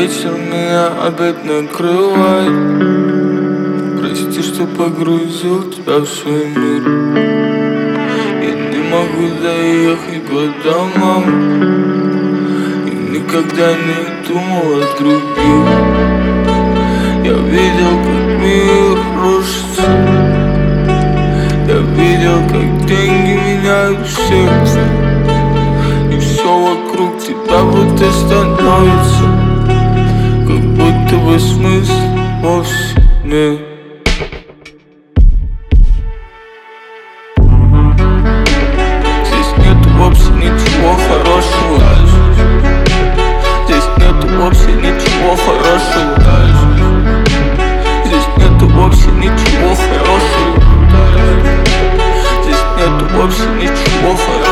вечер меня опять накрывает. Прости, что погрузил тебя в свой мир. Я не могу доехать к домам и никогда не думал о других. Я видел, как мир рушится. Я видел, как деньги меняют сердце. И все вокруг тебя будто становится, как будто бы смысл вовсе нет. Здесь нету вовсе ничего хорошего. Здесь нету вовсе ничего хорошего. Здесь нету вовсе ничего хорошего. Здесь нету вовсе ничего хорошего.